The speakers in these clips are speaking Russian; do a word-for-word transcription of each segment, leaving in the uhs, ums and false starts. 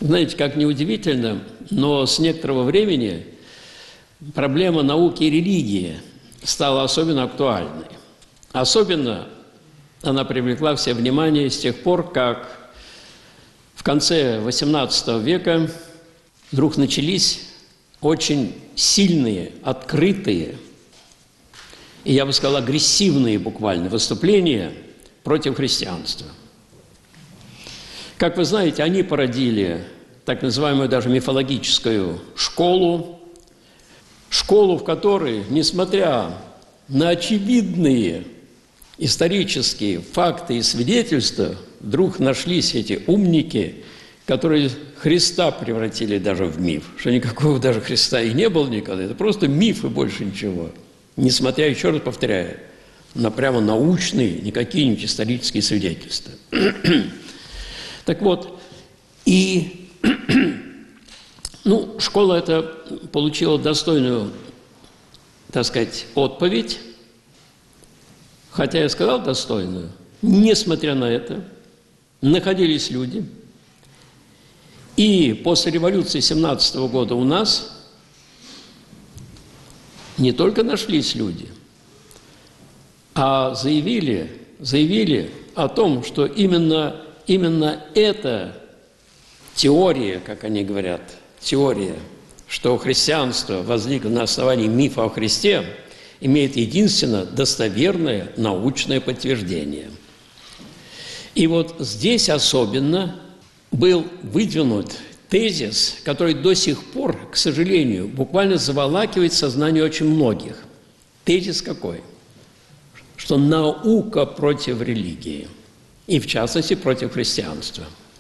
Знаете, как неудивительно, но с некоторого времени проблема науки и религии стала особенно актуальной. Особенно она привлекла все внимание с тех пор, как в конце восемнадцатого века вдруг начались очень сильные, открытые и, я бы сказал, агрессивные буквально выступления против христианства. Как вы знаете, они породили так называемую даже мифологическую школу, школу, в которой, несмотря на очевидные исторические факты и свидетельства, вдруг нашлись эти умники, которые Христа превратили даже в миф, что никакого даже Христа и не было никогда, это просто миф и больше ничего. Несмотря, еще раз повторяю, на прямо научные, не какие-нибудь исторические свидетельства. Так вот, и ну, школа эта получила достойную, так сказать, отповедь, хотя я сказал достойную, несмотря на это, находились люди, и после революции семнадцатого года у нас не только нашлись люди, а заявили, заявили о том, что именно, именно эта теория, как они говорят, теория, что христианство возникло на основании мифа о Христе, имеет единственно достоверное научное подтверждение. И вот здесь особенно был выдвинут тезис, который до сих пор, к сожалению, буквально заволакивает сознание очень многих. Тезис какой? Что наука против религии, и в частности против христианства.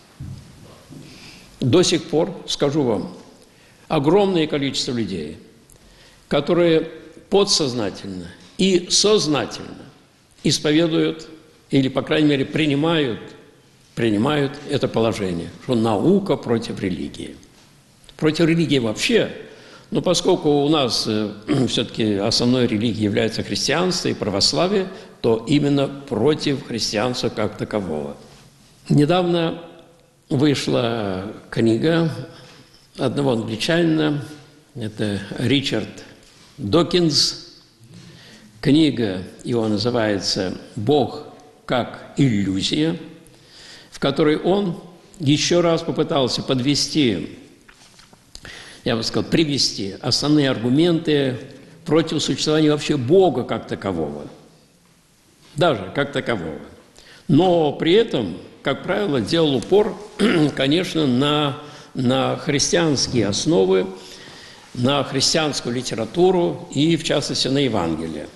До сих пор, скажу вам, огромное количество людей, которые подсознательно и сознательно исповедуют или, по крайней мере, принимают, принимают это положение, что наука против религии. Против религии вообще, но поскольку у нас э, все-таки основной религией является христианство и православие, то именно против христианства как такового. Недавно вышла книга одного англичанина, это Ричард Докинз. Книга его называется «Бог как иллюзия», в которой он еще раз попытался подвести, я бы сказал, привести основные аргументы против существования вообще Бога как такового, даже как такового. Но при этом, как правило, делал упор, конечно, на, на христианские основы, на христианскую литературу и, в частности, на Евангелие.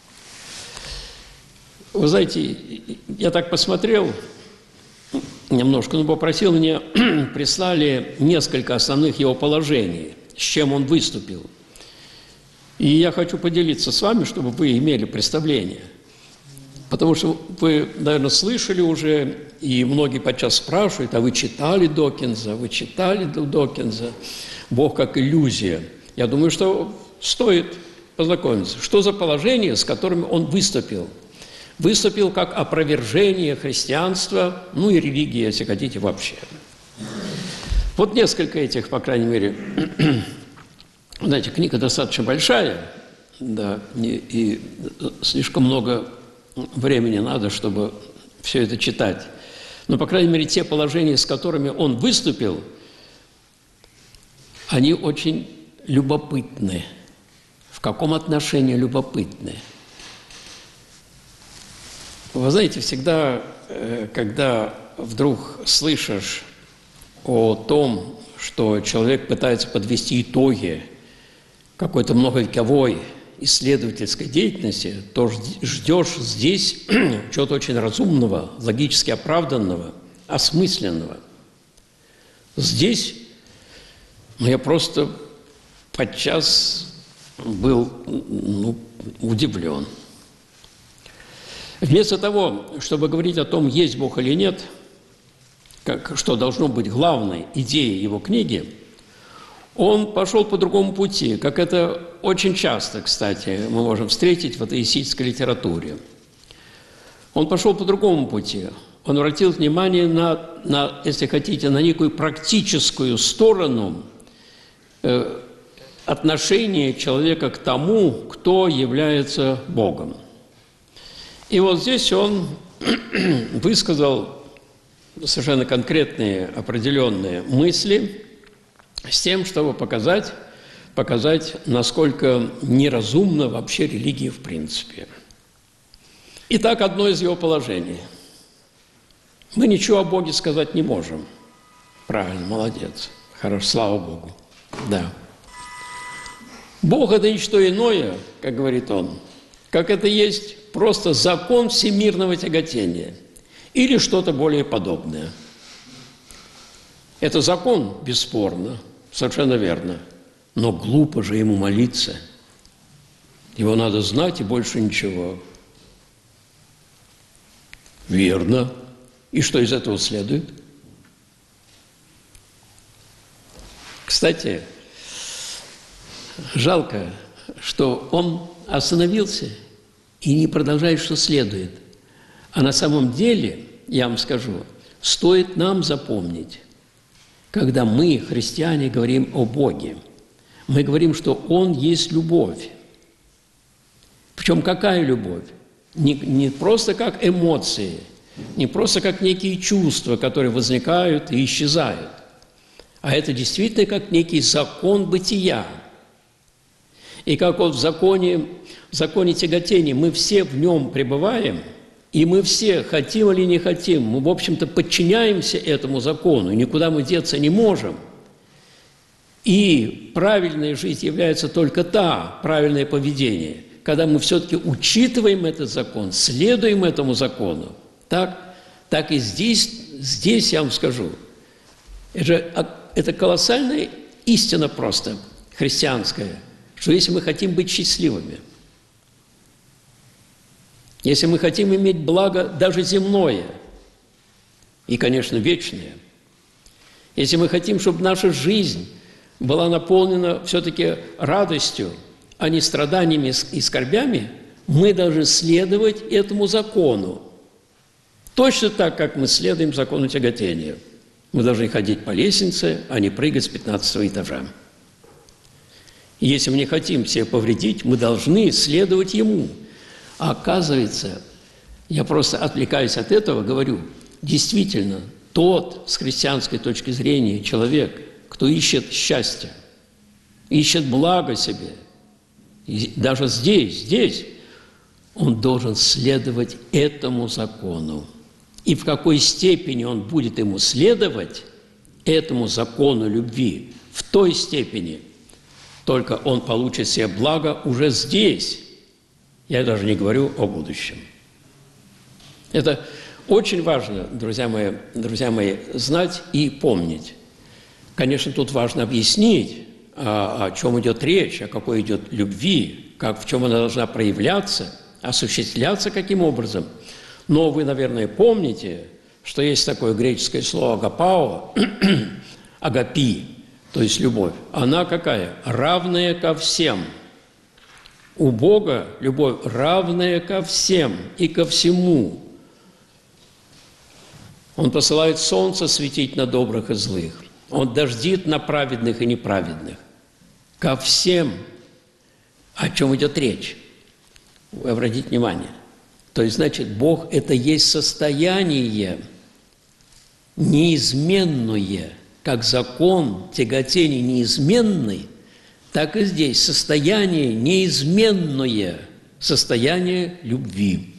Вы знаете, я так посмотрел немножко, но попросил, мне прислали несколько основных его положений, с чем он выступил. И я хочу поделиться с вами, чтобы вы имели представление. Потому что вы, наверное, слышали уже, и многие подчас спрашивают, а вы читали Докинза, вы читали Докинза, «Бог как иллюзия». Я думаю, что стоит познакомиться. Что за положение, с которыми он выступил? Выступил как опровержение христианства, ну и религии, если хотите, вообще. Вот несколько этих, по крайней мере, знаете, книга достаточно большая, да, и, и слишком много времени надо, чтобы все это читать. Но, по крайней мере, те положения, с которыми он выступил, они очень любопытны. В каком отношении любопытны? Вы знаете, всегда, когда вдруг слышишь о том, что человек пытается подвести итоги какой-то многовековой исследовательской деятельности, то ждешь здесь чего-то очень разумного, логически оправданного, осмысленного. Здесь ну, я просто подчас был ну, удивлен. Вместо того, чтобы говорить о том, есть Бог или нет, как, что должно быть главной идеей его книги, он пошел по другому пути, как это очень часто, кстати, мы можем встретить в атеистической литературе. Он пошел по другому пути. он обратил внимание на, на, если хотите, на некую практическую сторону э, отношения человека к тому, кто является Богом. И вот здесь он высказал совершенно конкретные, определенные мысли с тем, чтобы показать, показать, насколько неразумна вообще религия в принципе. Итак, одно из его положений. Мы ничего о Боге сказать не можем. Правильно, молодец. Хорошо, слава Богу. Да. Бог – это ничто иное, как говорит он, как это есть просто закон всемирного тяготения или что-то более подобное. Это закон, бесспорно, совершенно верно, но глупо же ему молиться. Его надо знать и больше ничего. Верно. И что из этого следует? Кстати, жалко, что он остановился и не продолжает, что следует. А на самом деле, я вам скажу, стоит нам запомнить, когда мы, христиане, говорим о Боге, мы говорим, что Он есть любовь. Причем какая любовь? Не, не просто как эмоции, не просто как некие чувства, которые возникают и исчезают, а это действительно как некий закон бытия. И как вот в законе, в законе тяготения мы все в нем пребываем, и мы все, хотим или не хотим, мы, в общем-то, подчиняемся этому закону, и никуда мы деться не можем. И правильная жизнь является только та, правильное поведение, когда мы все-таки учитываем этот закон, следуем этому закону. Так, так и здесь, здесь я вам скажу, это, это колоссальная истина просто христианская, что если мы хотим быть счастливыми, если мы хотим иметь благо даже земное и, конечно, вечное, если мы хотим, чтобы наша жизнь была наполнена все-таки радостью, а не страданиями и скорбями, мы должны следовать этому закону. Точно так, как мы следуем закону тяготения. Мы должны ходить по лестнице, а не прыгать с пятнадцатого этажа. И если мы не хотим себе повредить, мы должны следовать ему. А оказывается, я просто отвлекаюсь от этого, говорю, действительно, тот, с христианской точки зрения, человек, кто ищет счастье, ищет благо себе, и даже здесь, здесь, он должен следовать этому закону. И в какой степени он будет ему следовать, этому закону любви, в той степени только он получит себе благо уже здесь. Я даже не говорю о будущем. Это очень важно, друзья мои, друзья мои, знать и помнить. Конечно, тут важно объяснить, о, о чем идет речь, о какой идет любви, как, в чем она должна проявляться, осуществляться каким образом. Но вы, наверное, помните, что есть такое греческое слово «агапао», «агапи», то есть любовь. Она какая? Равная ко всем. У Бога любовь равная ко всем и ко всему. Он посылает солнце светить на добрых и злых. Он дождит на праведных и неправедных. Ко всем. О чем идет речь? Вы обратите внимание. То есть, значит, Бог – это есть состояние неизменное, как закон тяготения неизменный, так и здесь состояние неизменное, состояние любви.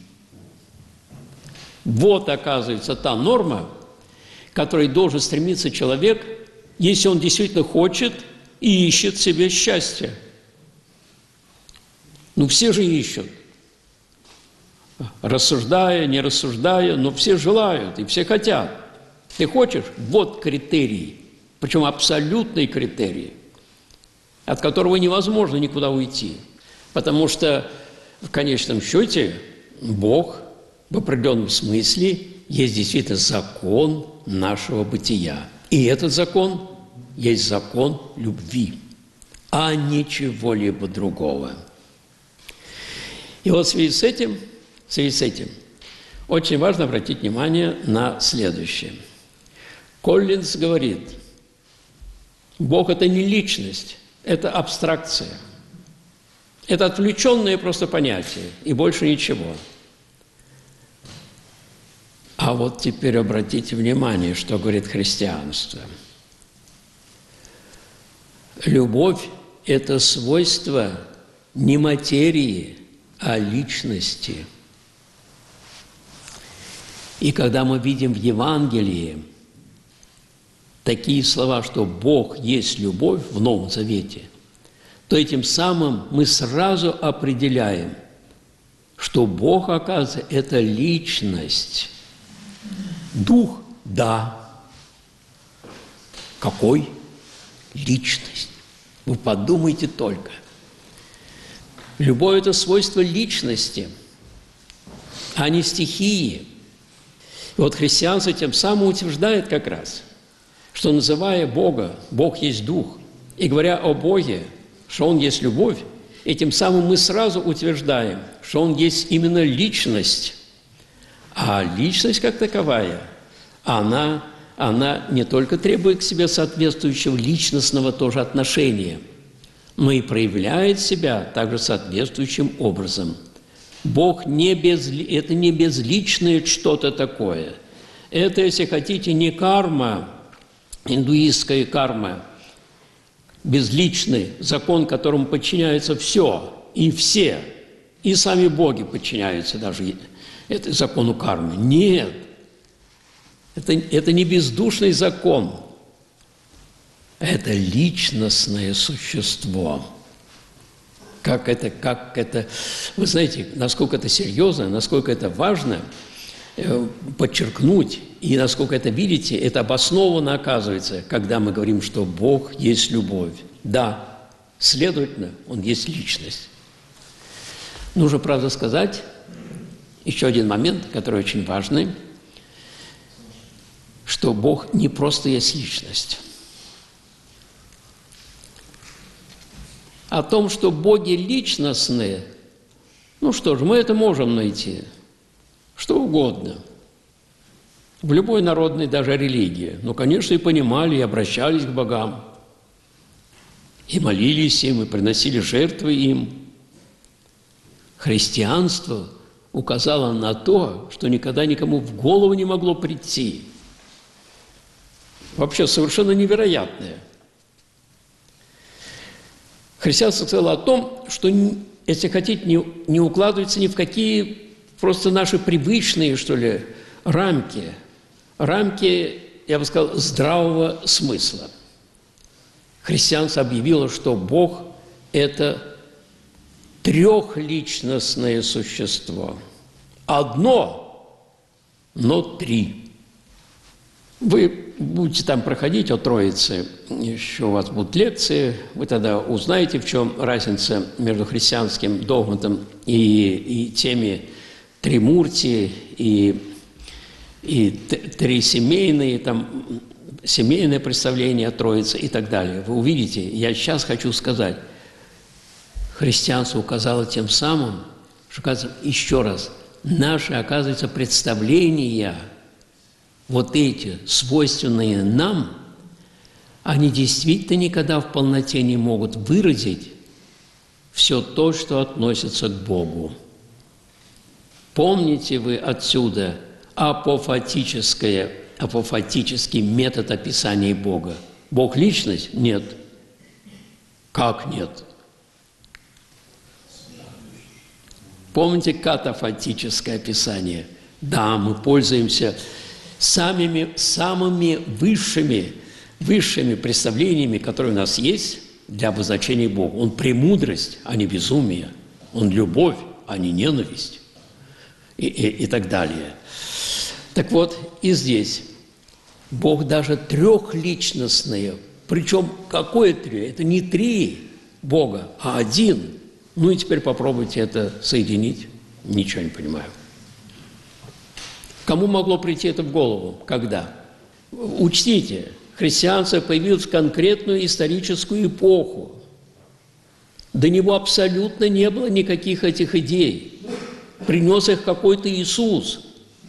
Вот, оказывается, та норма, к которой должен стремиться человек, если он действительно хочет и ищет себе счастье. Ну, все же ищут. Рассуждая, не рассуждая, но все желают и все хотят. Ты хочешь? Вот критерий, причем абсолютный критерий, от которого невозможно никуда уйти. Потому что в конечном счете Бог в определенном смысле есть действительно закон нашего бытия. И этот закон есть закон любви, а ничего-либо другого. И вот в связи с этим, в связи с этим очень важно обратить внимание на следующее. Коллинз говорит, Бог – это не личность, это абстракция. Это отвлеченное просто понятие, и больше ничего. А вот теперь обратите внимание, что говорит христианство. Любовь – это свойство не материи, а личности. И когда мы видим в Евангелии такие слова, что Бог есть любовь в Новом Завете, то этим самым мы сразу определяем, что Бог, оказывается, это личность. Дух – да. Какой? Личность. Вы подумайте только. Любовь – это свойство личности, а не стихии. И вот христианство тем самым утверждает как раз, что, называя Бога, Бог есть Дух, и говоря о Боге, что Он есть любовь, и тем самым мы сразу утверждаем, что Он есть именно личность. А личность как таковая, она, она не только требует к себе соответствующего личностного тоже отношения, но и проявляет себя также соответствующим образом. Бог не без, это не безличное что-то такое. Это, если хотите, не карма, индуистская карма, безличный закон, которому подчиняется все и все, и сами боги подчиняются даже этому закону кармы. Нет, это, это не бездушный закон. Это личностное существо. Как это, как это, вы знаете, насколько это серьезно, насколько это важно э, подчеркнуть, и насколько это, видите, это обоснованно оказывается, когда мы говорим, что Бог есть любовь. Да, следовательно, Он есть личность. Нужно, правда, сказать еще один момент, который очень важный, что Бог не просто есть личность. О том, что боги личностные, ну что ж, мы это можем найти, что угодно. В любой народной даже религии. Ну, конечно, и понимали, и обращались к богам, и молились им, и приносили жертвы им. Христианство указало на то, что никогда никому в голову не могло прийти. Вообще совершенно невероятное. Христианство сказало о том, что, если хотите, не, не укладывается ни в какие просто наши привычные, что ли, рамки. Рамки, я бы сказал, здравого смысла. Христианство объявило, что Бог – это трехличностное существо. Одно, но три. Вы будете там проходить о Троице, еще у вас будут лекции, вы тогда узнаете, в чем разница между христианским догматом и, и теми тримурти, и, и трисемейные, там, семейное представление о Троице и так далее. Вы увидите, я сейчас хочу сказать, христианство указало тем самым, что, оказывается, еще раз, наши, оказывается, представления, вот эти, свойственные нам, они действительно никогда в полноте не могут выразить все то, что относится к Богу. Помните вы отсюда апофатическое, апофатический метод описания Бога? Бог – личность? Нет. Как нет? Помните катафатическое описание? Да, мы пользуемся самыми, самыми высшими, высшими представлениями, которые у нас есть для обозначения Бога. Он премудрость, а не безумие. Он любовь, а не ненависть. И, и, и так далее. Так вот, и здесь Бог даже трехличностный. Причем какое три? Это не три Бога, а один. Ну и теперь попробуйте это соединить. Ничего не понимаю. Кому могло прийти это в голову? Когда? Учтите, христианство появилось в конкретную историческую эпоху. До него абсолютно не было никаких этих идей. Принес их какой-то Иисус.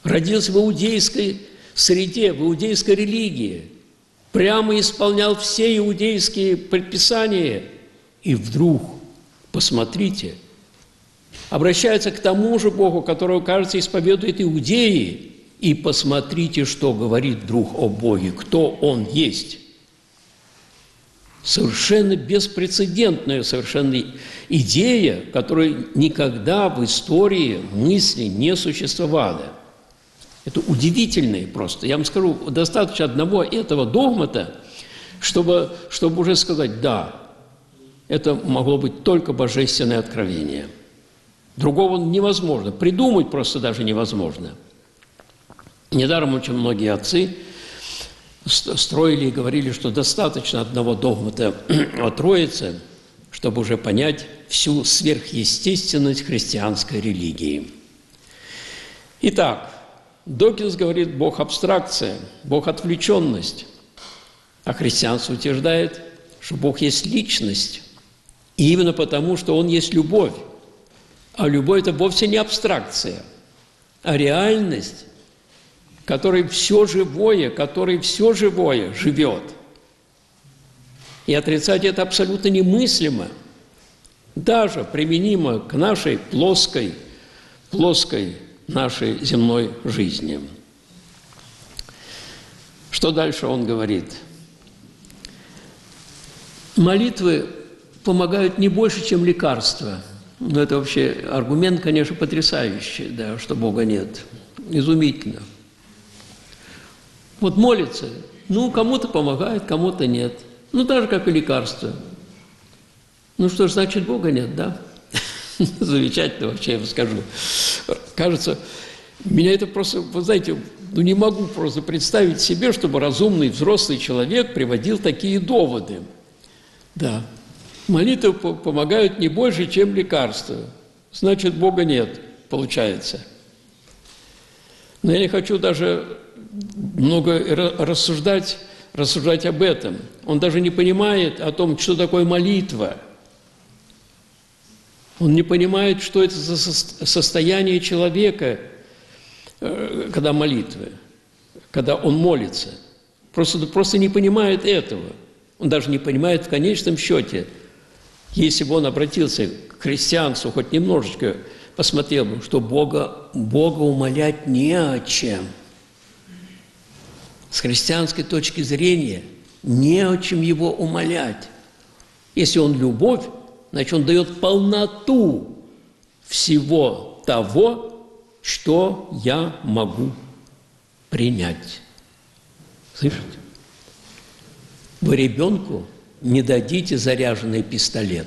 родился в иудейской среде, в иудейской религии, прямо исполнял все иудейские предписания, и вдруг, посмотрите, обращается к тому же Богу, которого, кажется, исповедует иудеи, и посмотрите, что говорит вдруг о Боге, кто Он есть. Совершенно беспрецедентная совершенно идея, которая никогда в истории мысли не существовала. Это удивительное просто. Я вам скажу, достаточно одного этого догмата, чтобы, чтобы уже сказать, да, это могло быть только божественное откровение. Другого невозможно. Придумать просто даже невозможно. Недаром очень многие отцы строили и говорили, что достаточно одного догмата о Троице, чтобы уже понять всю сверхъестественность христианской религии. Итак, Докинс говорит, Бог – абстракция, Бог – отвлеченность, а христианство утверждает, что Бог есть личность, и именно потому, что Он есть любовь. А любовь – это вовсе не абстракция, а реальность, в которой все живое, которой все живое живет. И отрицать это абсолютно немыслимо, даже применимо к нашей плоской, плоской нашей земной жизни. Что дальше он говорит? Молитвы помогают не больше, чем лекарства. Но это вообще аргумент, конечно, потрясающий, да, что Бога нет. Изумительно. Вот молится, ну, кому-то помогает, кому-то нет. Ну, так же, как и лекарство. Ну, что ж, значит, Бога нет, да? Замечательно вообще, я вам скажу. Кажется, меня это просто, вы знаете, ну, не могу просто представить себе, чтобы разумный взрослый человек приводил такие доводы. Да. Молитвы помогают не больше, чем лекарства. Значит, Бога нет, получается. Но я не хочу даже много рассуждать, рассуждать об этом. Он даже не понимает о том, что такое молитва. Он не понимает, что это за состояние человека, когда молитва, когда он молится. Просто, просто не понимает этого. Он даже не понимает в конечном счете, если бы он обратился к христианству, хоть немножечко посмотрел бы, что Бога, Бога умолять не о чем. С христианской точки зрения не о чем Его умолять. Если Он любовь, значит, Он дает полноту всего того, что я могу принять. Слышите? Вы ребенку не дадите заряженный пистолет.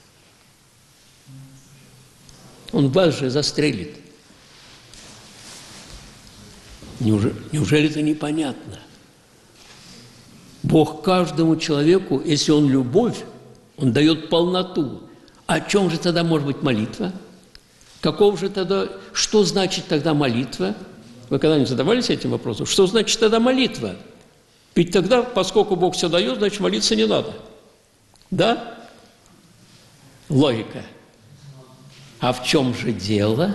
Он вас же застрелит. Неужели, неужели это непонятно? Бог каждому человеку, если Он любовь, Он дает полноту. О чем же тогда может быть молитва? Каков же тогда, что значит тогда молитва? Вы когда-нибудь задавались этим вопросом? Что значит тогда молитва? Ведь тогда, поскольку Бог все дает, значит, молиться не надо. Да? Логика. А в чем же дело?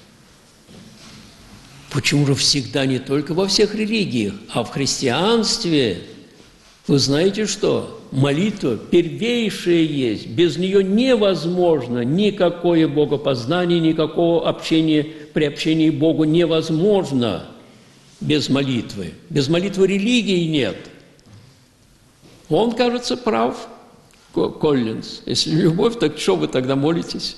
Почему же всегда не только во всех религиях, а в христианстве? Вы знаете что? Молитва первейшая есть. Без нее невозможно никакое богопознание, никакого общения, при общении к Богу невозможно без молитвы. Без молитвы религии нет. Он, кажется, прав, Коллинз. Если любовь, так что вы тогда молитесь?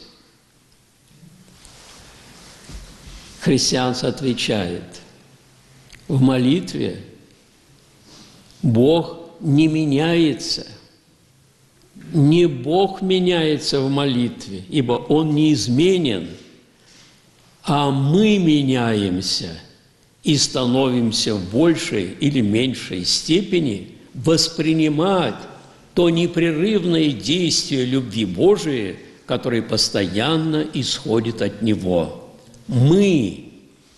Христианство отвечает, в молитве Бог не меняется. Не Бог меняется в молитве, ибо Он неизменен, а мы меняемся и становимся в большей или меньшей степени воспринимать то непрерывное действие любви Божией, которое постоянно исходит от Него. Мы,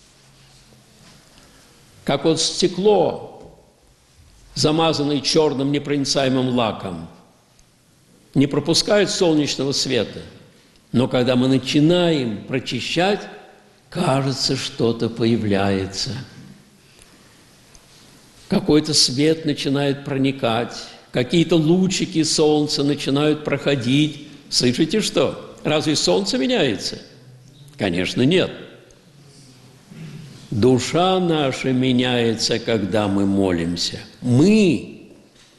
как вот стекло, замазанное черным непроницаемым лаком, не пропускает солнечного света, но когда мы начинаем прочищать, кажется, что-то появляется. Какой-то свет начинает проникать, какие-то лучики солнца начинают проходить. Слышите что? Разве солнце меняется? Конечно, нет. Душа наша меняется, когда мы молимся. Мы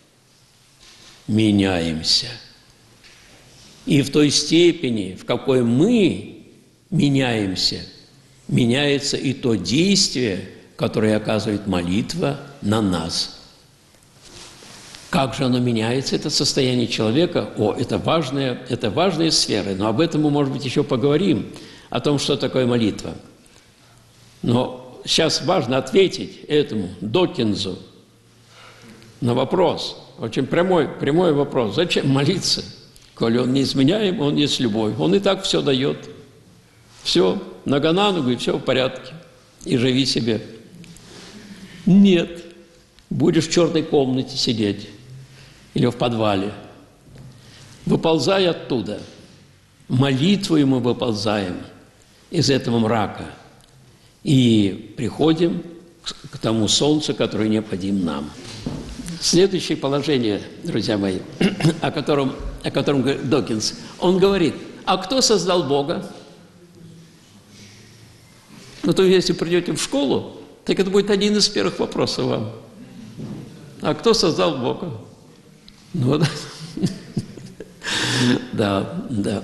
меняемся. И в той степени, в какой мы меняемся, меняется и то действие, которое оказывает молитва на нас. Как же оно меняется, это состояние человека? О, это важная, это важная сфера, но об этом мы, может быть, еще поговорим, о том, что такое молитва. Но сейчас важно ответить этому Докинзу на вопрос, очень прямой, прямой вопрос. Зачем молиться? Коли он неизменяем, он есть любовь. Он и так все дает. Все, нога на ногу, и все в порядке. И живи себе. Нет. Будешь в черной комнате сидеть или в подвале. Выползай оттуда. Молитвой мы выползаем из этого мрака. И приходим к тому солнцу, которое необходимо нам. Следующее положение, друзья мои, о котором, о котором говорит Докинз, он говорит, а кто создал Бога? Ну, то если придете в школу, так это будет один из первых вопросов вам. А кто создал Бога? Ну, да. Да, да.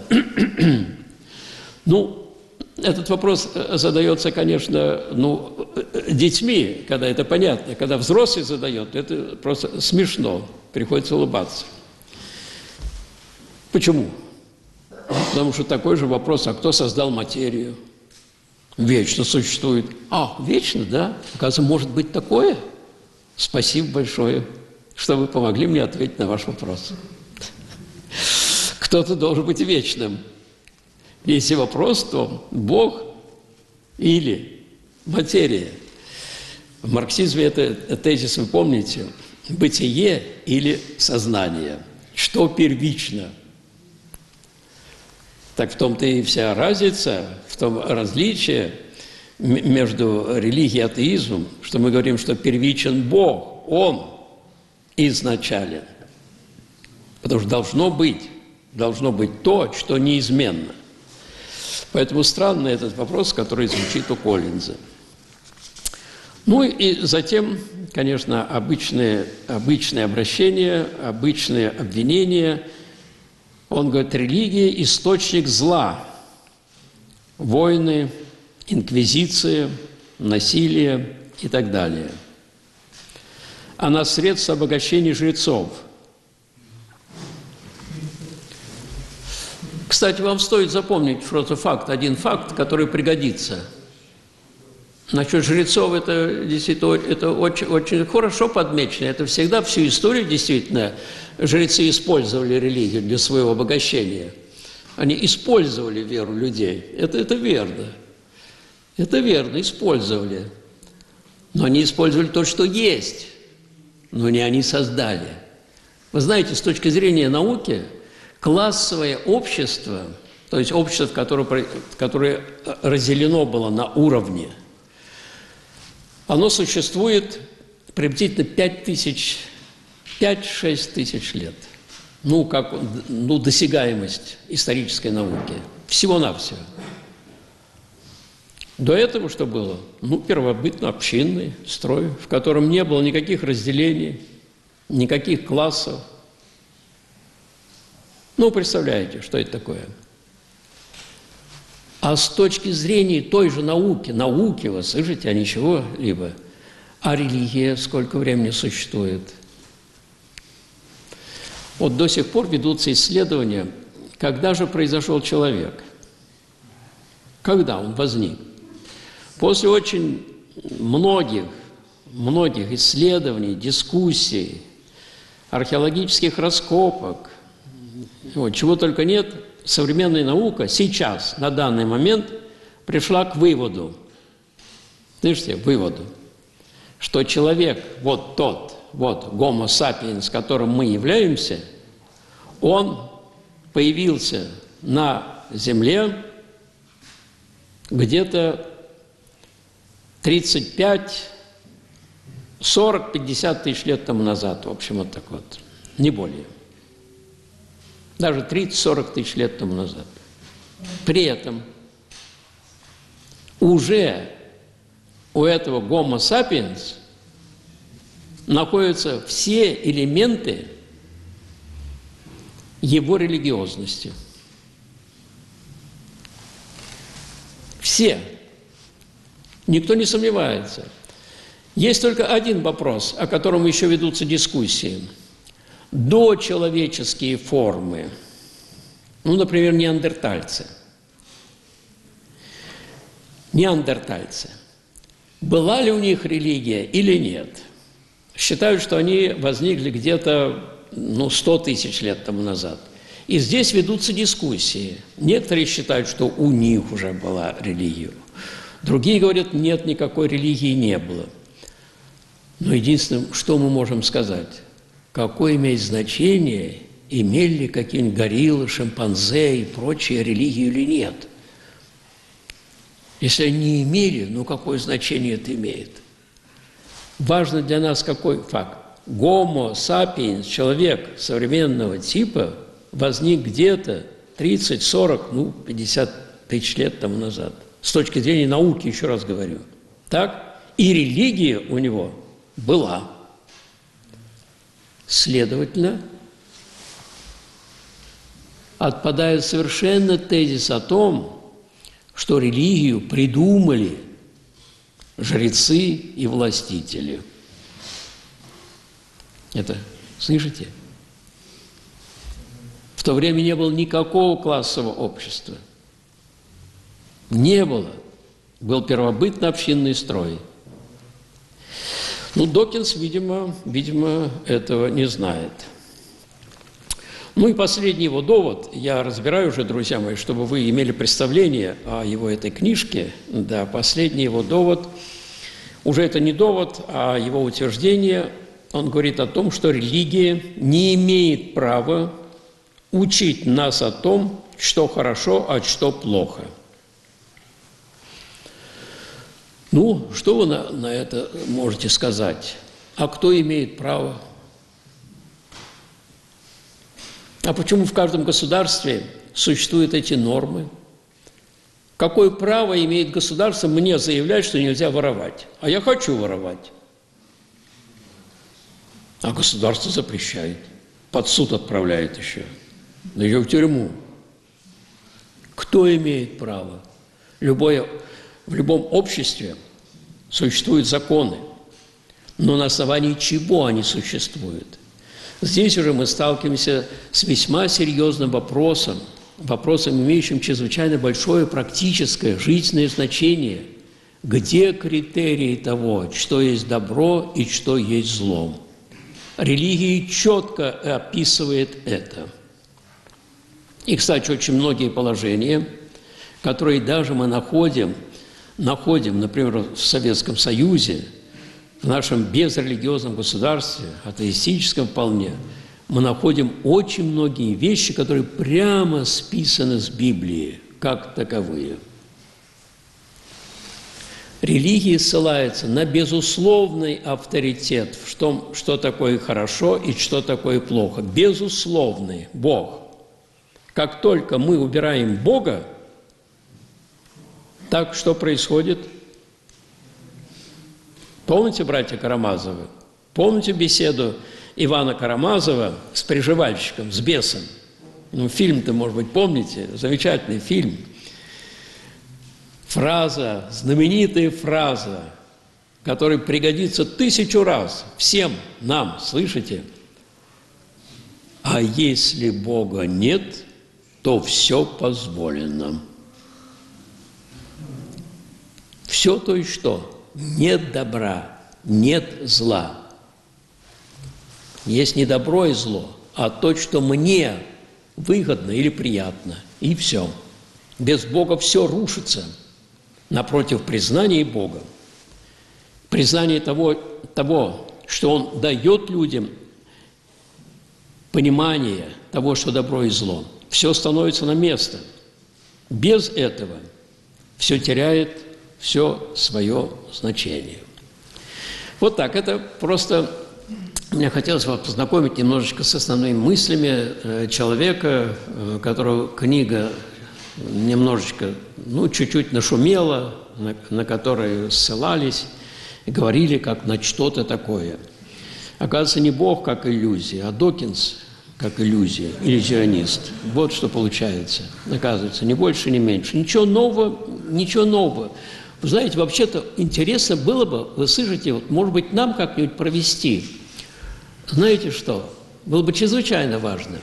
Ну, этот вопрос задается, конечно, ну, детьми, когда это понятно. Когда взрослый задает, это просто смешно, приходится улыбаться. Почему? Потому что такой же вопрос, а кто создал материю? Вечно существует. А, вечно, да? Оказывается, может быть такое? Спасибо большое, что вы помогли мне ответить на ваш вопрос. Кто-то должен быть вечным. Если вопрос, то Бог или материя. В марксизме это тезис, вы помните, бытие или сознание. Что первично? Так в том-то и вся разница, в том различие между религией и атеизмом, что мы говорим, что первичен Бог, Он изначален. Потому что должно быть, должно быть то, что неизменно. Поэтому странный этот вопрос, который звучит у Коллинза. Ну и затем, конечно, обычные, обычные обращения, обычные обвинения. Он говорит, религия – источник зла, войны, инквизиция, насилие и так далее. Она средство обогащения жрецов. Кстати, вам стоит запомнить просто факт, один факт, который пригодится. Насчет жрецов это действительно это очень, очень хорошо подмечено. Это всегда всю историю действительно жрецы использовали религию для своего обогащения. Они использовали веру людей. Это, это верно. Это верно, использовали. Но они использовали то, что есть, но не они создали. Вы знаете, с точки зрения науки, классовое общество, то есть общество, которое, которое разделено было на уровни, оно существует приблизительно пять тысяч, пять-шесть тысяч лет. Ну, как, ну, досягаемость исторической науки. Всего-навсего. До этого что было? Ну, первобытно-общинный строй, в котором не было никаких разделений, никаких классов. Ну, представляете, что это такое? А с точки зрения той же науки, науки, вы слышите, а не чего-либо, а религия сколько времени существует? Вот до сих пор ведутся исследования, когда же произошел человек, когда он возник. После очень многих, многих исследований, дискуссий, археологических раскопок, вот, чего только нет, современная наука сейчас, на данный момент, пришла к выводу, слышите, выводу, что человек, вот тот, вот Homo sapiens, которым мы являемся, он появился на Земле где-то тридцать пять, сорок, пятьдесят тысяч лет тому назад, в общем, вот так вот, не более. Даже тридцать-сорок тысяч лет тому назад. При этом уже у этого Homo sapiens находятся все элементы его религиозности. Все. Никто не сомневается. Есть только один вопрос, о котором еще ведутся дискуссии. Дочеловеческие формы, ну, например, неандертальцы. Неандертальцы. Была ли у них религия или нет? Считают, что они возникли где-то, ну, сто тысяч лет тому назад. И здесь ведутся дискуссии. Некоторые считают, что у них уже была религия. Другие говорят, нет, никакой религии не было. Но единственное, что мы можем сказать, какое имеет значение, имели ли какие-нибудь гориллы, шимпанзе и прочие религии или нет. Если они не имели, ну какое значение это имеет? Важно для нас какой факт? Homo sapiens, человек современного типа, возник где-то тридцать, сорок, ну, пятьдесят тысяч лет тому назад. С точки зрения науки, еще раз говорю. Так? И религия у него была. Следовательно, отпадает совершенно тезис о том, что религию придумали жрецы и властители. Это слышите? В то время не было никакого классового общества. Не было. Был первобытно-общинный строй. Ну, Докинс, видимо, видимо, этого не знает. Ну и последний его довод, я разбираю уже, друзья мои, чтобы вы имели представление о его этой книжке. Да, последний его довод, уже это не довод, а его утверждение. Он говорит о том, что религия не имеет права учить нас о том, что хорошо, а что плохо. Ну, что вы на, на это можете сказать? А кто имеет право? А почему в каждом государстве существуют эти нормы? Какое право имеет государство мне заявлять, что нельзя воровать? А я хочу воровать. А государство запрещает. Под суд отправляет еще. Да еще в тюрьму. Кто имеет право? Любое, в любом обществе существуют законы. Но на основании чего они существуют? Здесь уже мы сталкиваемся с весьма серьезным вопросом, вопросом, имеющим чрезвычайно большое практическое, жизненное значение. Где критерии того, что есть добро и что есть зло? Религия четко описывает это. И, кстати, очень многие положения, которые даже мы находим, находим, например, в Советском Союзе, в нашем безрелигиозном государстве, атеистическом вполне, мы находим очень многие вещи, которые прямо списаны с Библии, как таковые. Религия ссылается на безусловный авторитет в том, что такое хорошо и что такое плохо. Безусловный Бог. Как только мы убираем Бога, так что происходит? Помните, братья Карамазовы? Помните беседу Ивана Карамазова с приживальщиком, с бесом? Ну, фильм-то, может быть, помните? Замечательный фильм. Фраза, знаменитая фраза, которая пригодится тысячу раз всем нам, слышите? А если Бога нет, то все позволено. Все то есть что? Нет добра, нет зла. Есть не добро и зло, а то, что мне выгодно или приятно. И все. Без Бога все рушится. Напротив признания Бога, признание того, того, что Он дает людям понимание того, что добро и зло, все становится на место. Без этого все теряет все свое значение. Вот так, это просто мне хотелось вас познакомить немножечко с основными мыслями человека, которого книга немножечко, ну, чуть-чуть нашумела, на, на которые ссылались и говорили как на что-то такое. Оказывается, не Бог как иллюзия, а Докинс как иллюзия, иллюзионист. Вот что получается. Оказывается, ни больше, ни меньше. Ничего нового, ничего нового. Вы знаете, вообще-то интересно было бы, вы слышите, вот, может быть, нам как-нибудь провести. Знаете что? Было бы чрезвычайно важно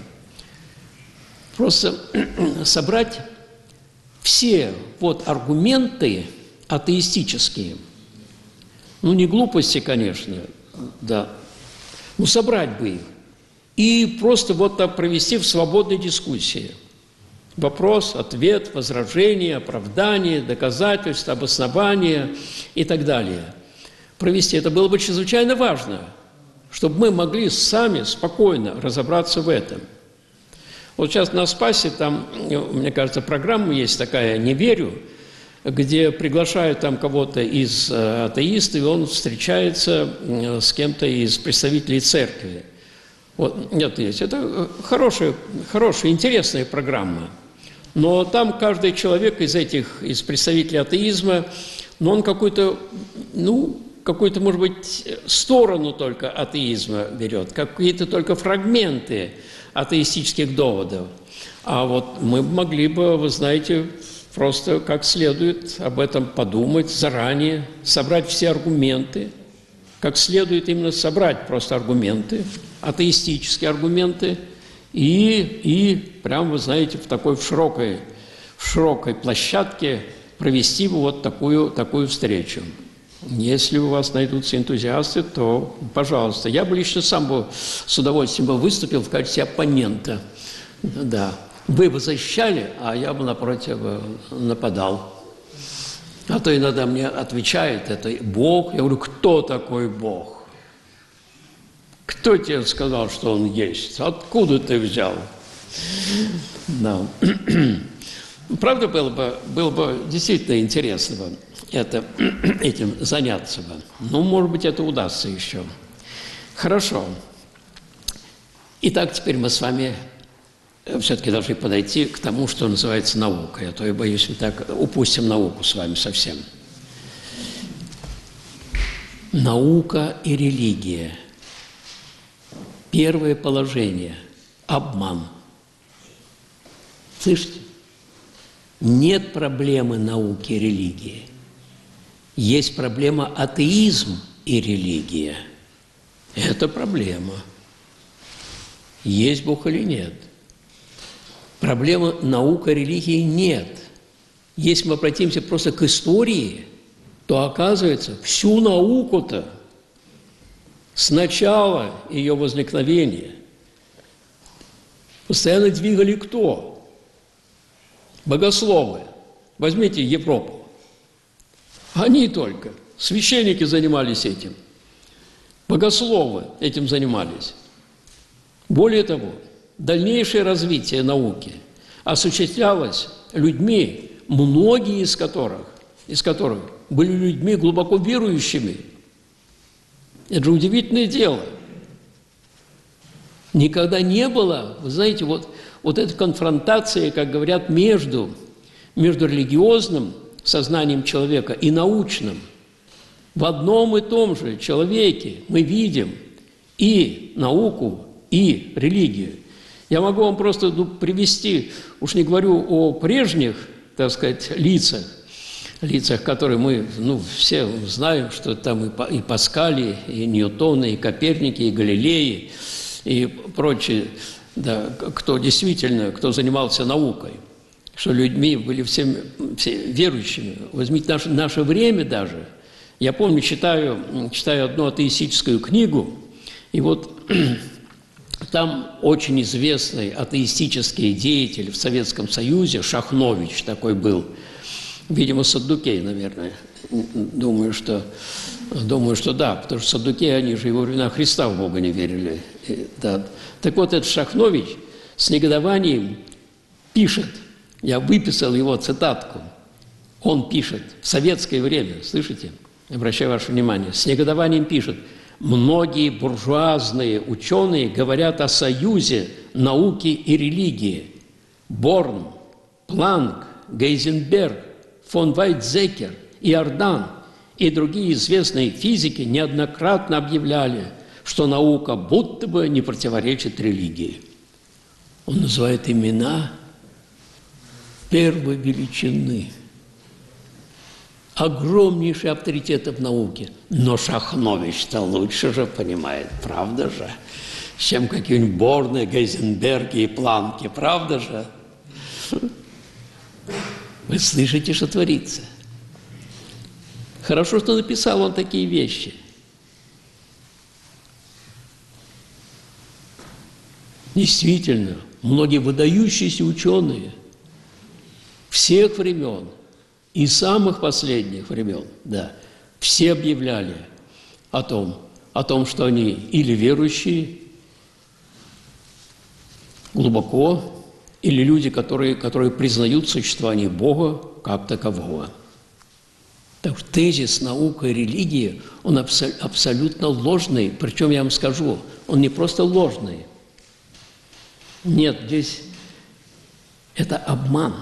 просто собрать все вот аргументы атеистические. Ну, не глупости, конечно, да. Ну, собрать бы их. И просто вот так провести в свободной дискуссии. Вопрос, ответ, возражение, оправдание, доказательства, обоснование и так далее. Провести. Это было бы чрезвычайно важно, чтобы мы могли сами спокойно разобраться в этом. Вот сейчас на Спасе, там, мне кажется, программа есть такая «Не верю», где приглашают там кого-то из атеистов, и он встречается с кем-то из представителей церкви. Вот, нет, есть. Это хорошая, хорошая, интересная программа. Но там каждый человек из этих, из представителей атеизма, но он какой-то, ну, какую-то, может быть, сторону только атеизма берет, какие-то только фрагменты атеистических доводов. А вот мы могли бы, вы знаете, просто как следует об этом подумать заранее, собрать все аргументы, как следует именно собрать просто аргументы, атеистические аргументы, и, и прямо, вы знаете, в такой в широкой, в широкой площадке провести вот такую, такую встречу. Если у вас найдутся энтузиасты, то, пожалуйста. Я бы лично сам бы с удовольствием бы выступил в качестве оппонента. Да. Вы бы защищали, а я бы напротив нападал. А то иногда мне отвечает это Бог. Я говорю, кто такой Бог? Кто тебе сказал, что Он есть? Откуда ты взял? Да. Правда, было бы, было бы действительно интересно бы это, этим заняться бы. Ну, может быть, это удастся еще. Хорошо. Итак, теперь мы с вами все-таки должны подойти к тому, что называется наукой. А то я боюсь, мы так упустим науку с вами совсем. Наука и религия. Первое положение – обман. Слышите? Нет проблемы науки и религии. Есть проблема атеизм и религия. Это проблема. Есть Бог или нет? Проблемы наука и религии нет. Если мы обратимся просто к истории, то оказывается, всю науку-то с начала ее возникновения постоянно двигали кто? Богословы. Возьмите Европу. Они только. Священники занимались этим. Богословы этим занимались. Более того, дальнейшее развитие науки осуществлялось людьми, многие из которых, из которых были людьми глубоко верующими. Это же удивительное дело. Никогда не было, вы знаете, вот, вот эта конфронтация, как говорят, между, между религиозным сознанием человека и научным. В одном и том же человеке мы видим и науку, и религию. Я могу вам просто ну, привести, уж не говорю о прежних, так сказать, лицах, лицах, которые мы ну, все знаем, что там и Паскали, и Ньютоны, и Коперники, и Галилеи, и прочие, да, кто действительно, кто занимался наукой, что людьми были всеми, все верующими. Возьмите наше, наше время даже. Я помню, читаю, читаю одну атеистическую книгу, и вот там очень известный атеистический деятель в Советском Союзе, Шахнович такой был, видимо, саддукей, наверное. Думаю, что, думаю, что да, потому что саддукеи, они же и во времена Христа в Бога не верили. И, да. Так вот, этот Шахнович с негодованием пишет, я выписал его цитатку, Он пишет в советское время, слышите? Обращаю ваше внимание, с негодованием пишет: многие буржуазные ученые говорят о союзе науки и религии. Борн, Планк, Гейзенберг, фон Вайтзекер, Иордан и другие известные физики неоднократно объявляли, что наука будто бы не противоречит религии. Он называет имена первой величины, огромнейшие авторитеты в науке. Но Шахнович-то лучше же понимает, правда же, чем какие-нибудь Борны, Гейзенберги и Планки, правда же? Вы слышите, что творится? Хорошо, что написал он такие вещи. Действительно, многие выдающиеся ученые всех времен и самых последних времен, да, все объявляли о том, о том, что они или верующие глубоко, или люди, которые, которые признают существование Бога как такового. Так что тезис наука и религия, он абсо- абсолютно ложный, причем я вам скажу, он не просто ложный. Нет, здесь это обман.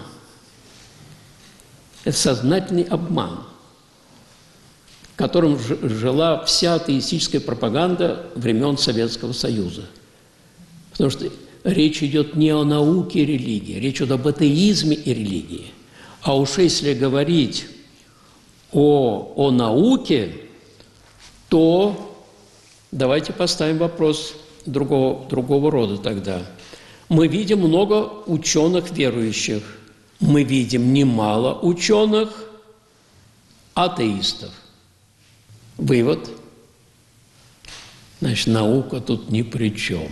Это сознательный обман, которым жила вся атеистическая пропаганда времен Советского Союза. Потому что речь идет не о науке и религии, речь идет об атеизме и религии. А уж если говорить о, о науке, то давайте поставим вопрос другого, другого рода тогда. Мы видим много ученых верующих, мы видим немало ученых атеистов. Вывод. Значит, наука тут ни при чем.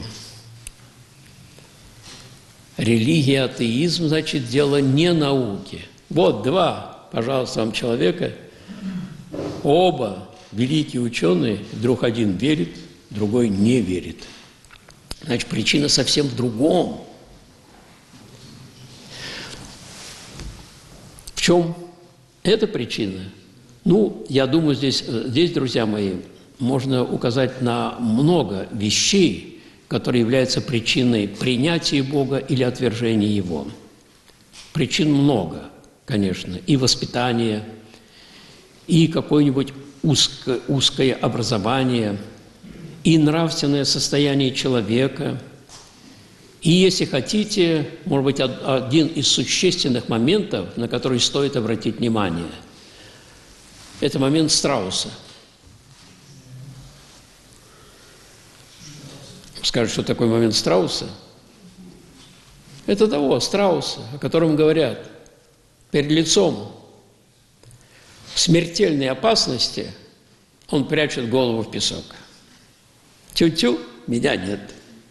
Религия, атеизм, значит, дело не науки. Вот два, пожалуйста, вам человека, оба великие ученые, вдруг один верит, другой не верит. Значит, причина совсем в другом. В чем эта причина? Ну, я думаю, здесь, здесь, друзья мои, можно указать на много вещей, которые являются причиной принятия Бога или отвержения Его. Причин много, конечно, и воспитание, и какое-нибудь узкое, узкое образование, и нравственное состояние человека, и, если хотите, может быть, один из существенных моментов, на который стоит обратить внимание, это момент страуса. Скажут, что такое момент страуса? Это того, страуса, о котором говорят, перед лицом смертельной опасности он прячет голову в песок. Тю-тю, меня нет.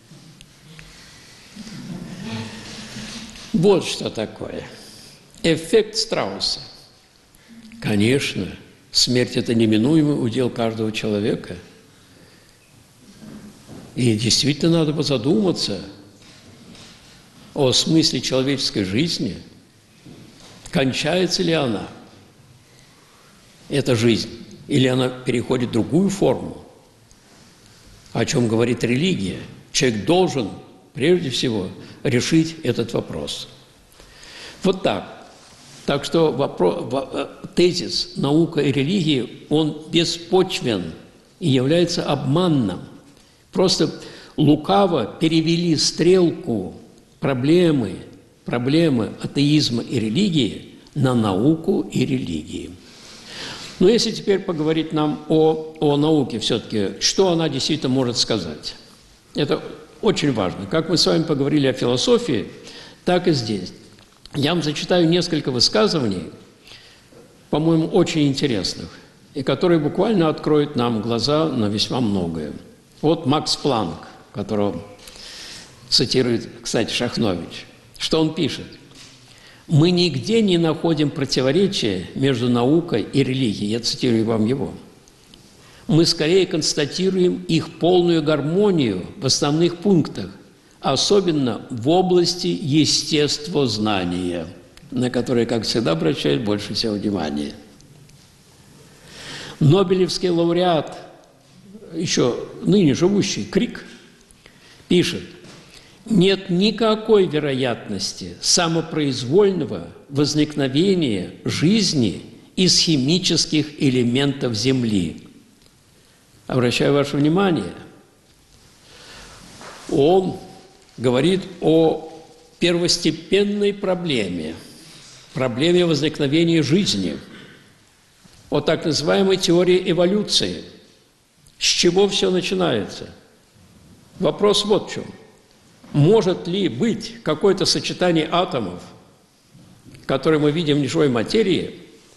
Вот что такое. Эффект страуса. Конечно, смерть – это неминуемый удел каждого человека. И действительно надо бы задуматься о смысле человеческой жизни. Кончается ли она, эта жизнь, или она переходит в другую форму? О чем говорит религия? Человек должен, прежде всего, решить этот вопрос. Вот так. Так что вопрос, тезис «наука и религия», он беспочвен и является обманным. Просто лукаво перевели стрелку проблемы, проблемы атеизма и религии на науку и религии. Но если теперь поговорить нам о, о науке все-таки, что она действительно может сказать? Это очень важно. Как мы с вами поговорили о философии, так и здесь. Я вам зачитаю несколько высказываний, по-моему, очень интересных, и которые буквально откроют нам глаза на весьма многое. Вот Макс Планк, которого цитирует, кстати, Шахнович. Что он пишет? «Мы нигде не находим противоречия между наукой и религией». Я цитирую вам его. «Мы скорее констатируем их полную гармонию в основных пунктах, особенно в области естествознания». на которые, как всегда, обращают больше всего внимания. Нобелевский лауреат, еще ныне живущий, Крик, пишет: нет никакой вероятности самопроизвольного возникновения жизни из химических элементов Земли. Обращаю ваше внимание, он говорит о первостепенной проблеме, проблеме возникновения жизни, о так называемой теории эволюции. С чего все начинается? Вопрос вот в чем. Может ли быть какое-то сочетание атомов, которые мы видим в неживой материи,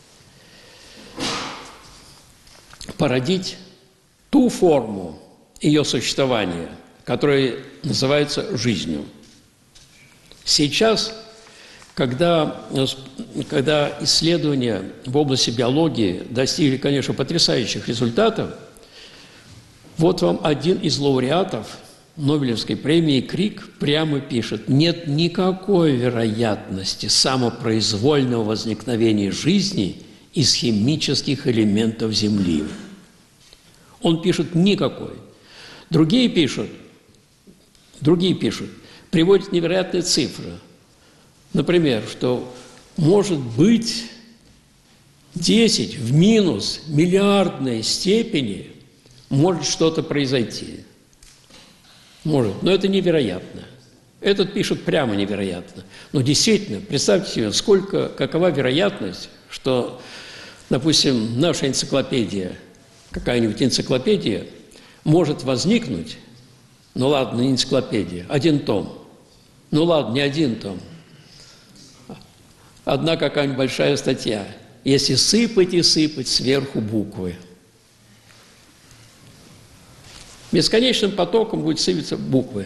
породить ту форму ее существования, которая называется жизнью? Сейчас, когда, когда исследования в области биологии достигли, конечно, потрясающих результатов, вот вам один из лауреатов Нобелевской премии Крик прямо пишет: нет никакой вероятности самопроизвольного возникновения жизни из химических элементов Земли. Он пишет: никакой. Другие пишут, другие пишут, приводят невероятные цифры. Например, что может быть десять в минус миллиардной степени может что-то произойти. Может, но это невероятно. Этот пишет прямо невероятно. Но действительно, представьте себе, сколько, какова вероятность, что, допустим, наша энциклопедия, какая-нибудь энциклопедия может возникнуть, ну ладно, не энциклопедия, один том, ну ладно, не один том, одна какая-нибудь большая статья, если сыпать и сыпать сверху буквы. Бесконечным потоком будет сыпаться буквы.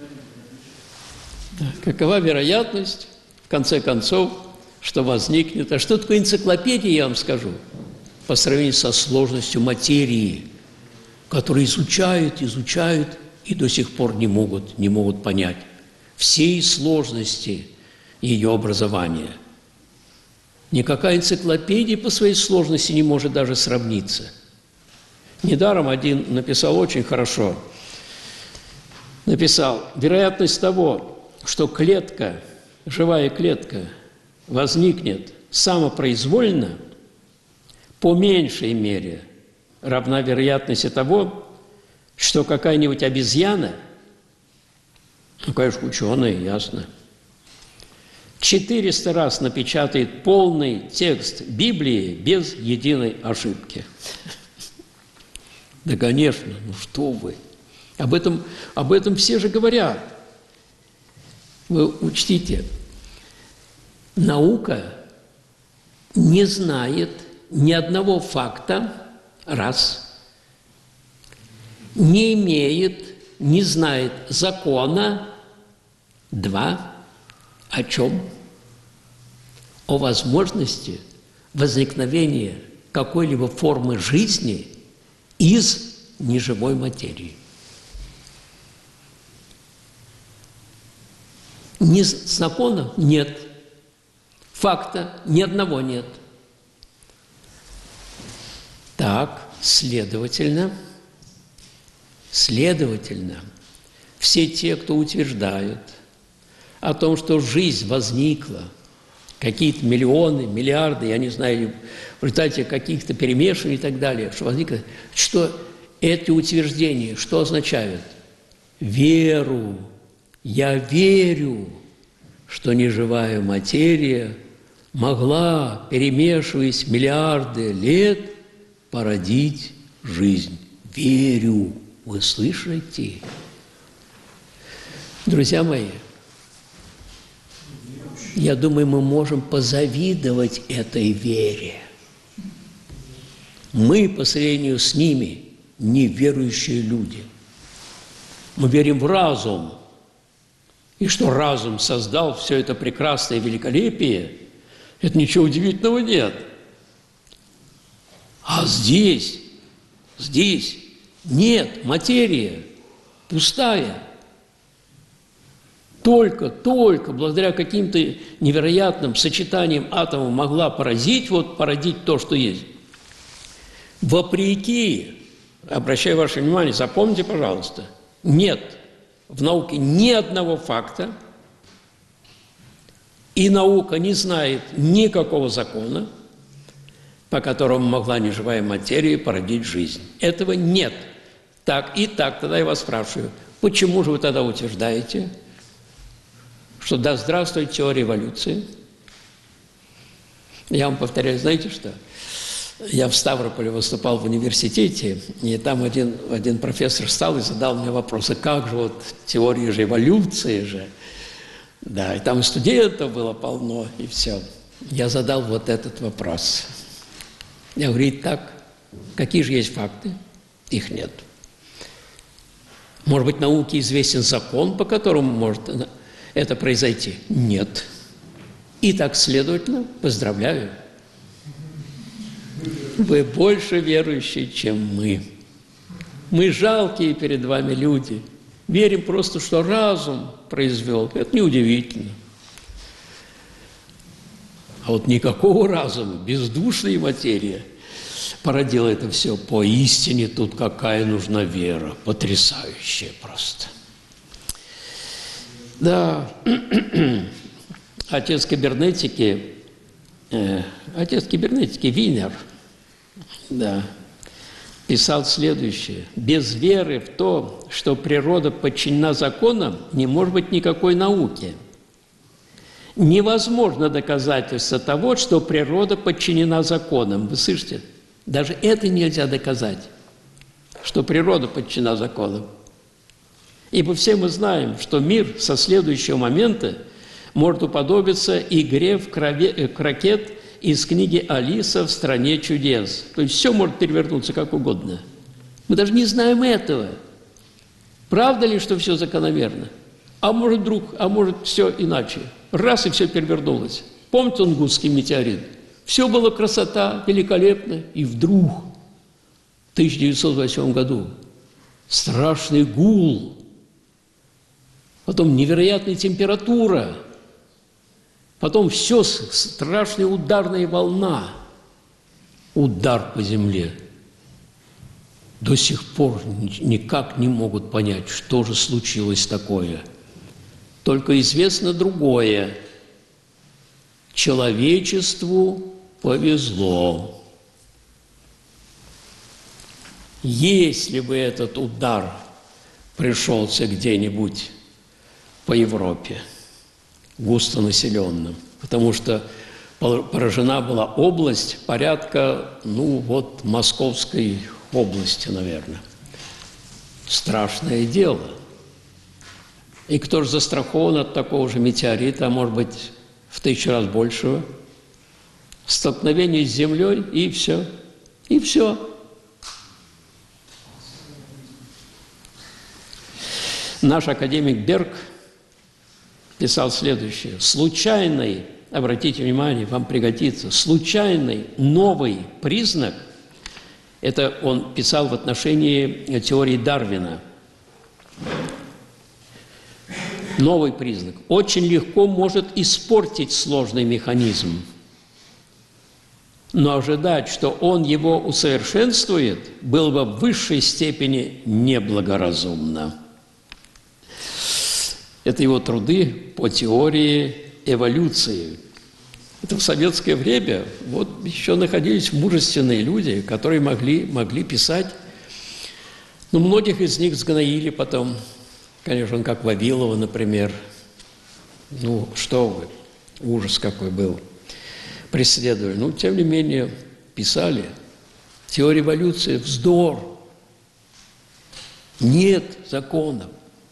Какова вероятность, в конце концов, что возникнет? А что такое энциклопедия, я вам скажу, по сравнению со сложностью материи, которую изучают, изучают и до сих пор не могут, не могут понять всей сложности ее образования. Никакая энциклопедия по своей сложности не может даже сравниться. Недаром один написал очень хорошо, написал: вероятность того, что клетка, живая клетка, возникнет самопроизвольно, по меньшей мере равна вероятности того, что какая-нибудь обезьяна, ну, конечно, ученые, ясно, четыреста раз напечатает полный текст Библии без единой ошибки. Да, конечно, ну что вы. Об этом, об этом все же говорят. Вы учтите, наука не знает ни одного факта, раз, не имеет, не знает закона, два, о чем? О возможности возникновения какой-либо формы жизни из неживой материи. Ни закона нет, факта ни одного нет. Так, следовательно, следовательно, все те, кто утверждают о том, что жизнь возникла, какие-то миллионы, миллиарды, я не знаю, в результате каких-то перемешиваний и так далее, что возникло, что эти утверждения, что означают? Веру. Я верю, что неживая материя могла, перемешиваясь миллиарды лет, породить жизнь. Верю. Вы слышите? Друзья мои, я думаю, мы можем позавидовать этой вере. Мы, по сравнению с ними, неверующие люди. Мы верим в разум. И что разум создал все это прекрасное великолепие, это ничего удивительного нет. А здесь, здесь нет, материя пустая. только, только благодаря каким-то невероятным сочетаниям атомов могла поразить, вот породить то, что есть. Вопреки, обращаю ваше внимание, запомните, пожалуйста, нет в науке ни одного факта, и наука не знает никакого закона, по которому могла неживая материя породить жизнь. Этого нет. Так и так, тогда я вас спрашиваю, почему же вы тогда утверждаете, что да здравствует теория эволюции? Я вам повторяю, знаете что? Я в Ставрополе выступал в университете, и там один, один профессор встал и задал мне вопрос, а как же вот теория же эволюции же? Да, и там студентов было полно, и все. Я задал вот этот вопрос. Я говорю, так, какие же есть факты? Их нет. Может быть, науке известен закон, по которому может это произойти? Нет. И так, следовательно, поздравляю. Вы больше верующие, чем мы. Мы жалкие перед вами люди. Верим просто, что разум произвел. Это неудивительно. А вот никакого разума, бездушная материя породила это все. Поистине тут какая нужна вера. Потрясающая просто. Да, отец кибернетики, э, отец кибернетики Винер, да, писал следующее. Без веры в то, что природа подчинена законам, не может быть никакой науки. Невозможно доказательство того, что природа подчинена законам. Вы слышите? Даже это нельзя доказать, что природа подчинена законам. Ибо все мы знаем, что мир со следующего момента может уподобиться игре в крокет из книги «Алиса в стране чудес». То есть все может перевернуться как угодно. Мы даже не знаем этого. Правда ли, что все закономерно? А может, вдруг, а может, все иначе. Раз, и все перевернулось. Помните Тунгусский метеорит? Все было красота, великолепно, и вдруг в тысяча девятьсот восьмом году страшный гул, потом невероятная температура, потом все, страшная ударная волна, удар по земле. До сих пор никак не могут понять, что же случилось такое. Только известно другое. Человечеству повезло. Если бы этот удар пришелся где-нибудь по Европе, густонаселенным, потому что поражена была область порядка, ну вот, Московской области, наверное. Страшное дело. И кто же застрахован от такого же метеорита, а может быть, в тысячу раз большего? Столкновение с землей, и все. И все. Наш академик Берг писал следующее. Случайный, обратите внимание, вам пригодится, случайный новый признак, это он писал в отношении теории Дарвина, новый признак, очень легко может испортить сложный механизм, но ожидать, что он его усовершенствует, было бы в высшей степени неблагоразумно. Это его труды по теории эволюции. Это в советское время вот еще находились мужественные люди, которые могли, могли писать. Но многих из них сгноили потом. Конечно, как Вавилова, например. Ну, что вы, ужас какой был. Преследовали. Но, тем не менее, писали. Теория эволюции – вздор. Нет законов.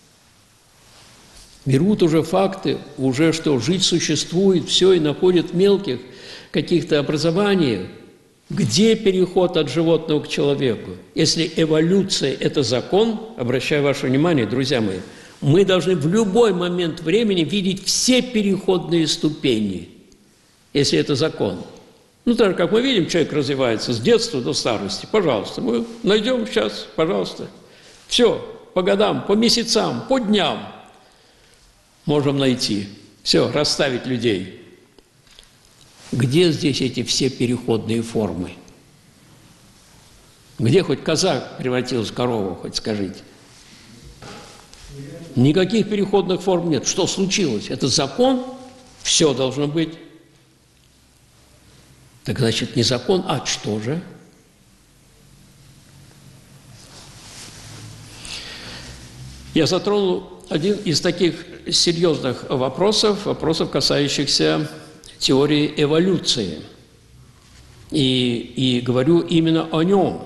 Берут уже факты, уже что жить существует, все, и находят в мелких каких-то образованиях. Где переход от животного к человеку? Если эволюция – это закон, обращаю ваше внимание, друзья мои, мы должны в любой момент времени видеть все переходные ступени, если это закон. Ну, так как мы видим, человек развивается с детства до старости. Пожалуйста, мы найдем сейчас, пожалуйста. Все, по годам, по месяцам, по дням. можем найти. Все, расставить людей. Где здесь эти все переходные формы? Где хоть коза превратилась в корову, хоть скажите? Никаких переходных форм нет. Что случилось? Это закон? Все должно быть. Так значит, не закон, а что же? Я затронул один из таких серьезных вопросов, вопросов, касающихся теории эволюции. И, и говорю именно о нем.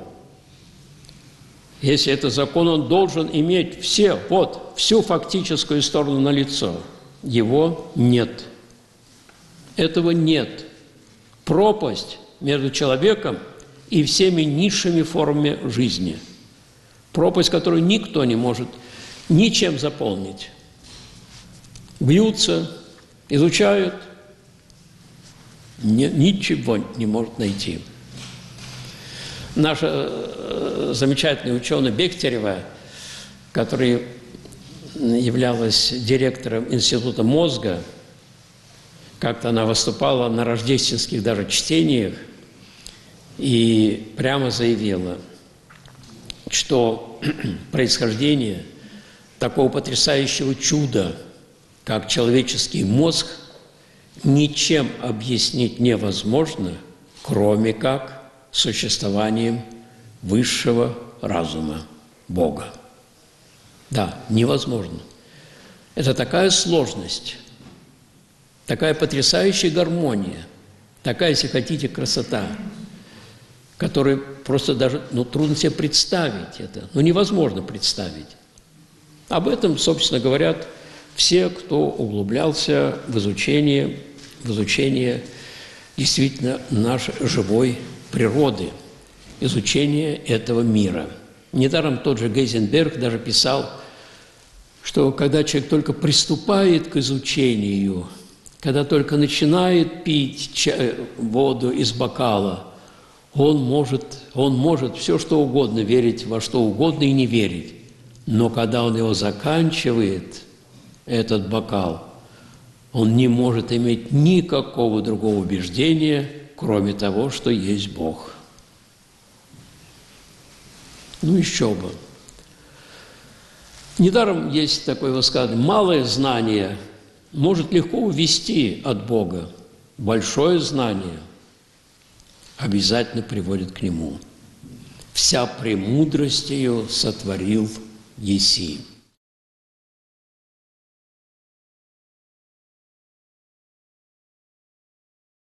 Если это закон, он должен иметь все, вот, всю фактическую сторону налицо. Его нет. Этого нет. Пропасть между человеком и всеми низшими формами жизни. Пропасть, которую никто не может ничем заполнить. Бьются, изучают, ни, ничего не может найти. Наша э, замечательная ученая Бехтерева, которая являлась директором Института мозга, как-то она выступала на рождественских даже чтениях и прямо заявила, что происхождение такого потрясающего чуда, как человеческий мозг, ничем объяснить невозможно, кроме как существованием высшего разума Бога. Да, невозможно. Это такая сложность, такая потрясающая гармония, такая, если хотите, красота, которую просто даже, ну, трудно себе представить это, ну, невозможно представить. Об этом, собственно, говорят все, кто углублялся в изучение, в изучение действительно нашей живой природы, изучение этого мира. Недаром тот же Гейзенберг даже писал, что когда человек только приступает к изучению, когда только начинает пить чай, воду из бокала, он может, он может все что угодно верить, во что угодно и не верить. Но когда он его заканчивает, этот бокал, он не может иметь никакого другого убеждения, кроме того, что есть Бог. Ну, еще бы. Недаром есть такое высказывание: малое знание может легко увести от Бога, большое знание обязательно приводит к Нему. «Вся премудростью сотворил еси».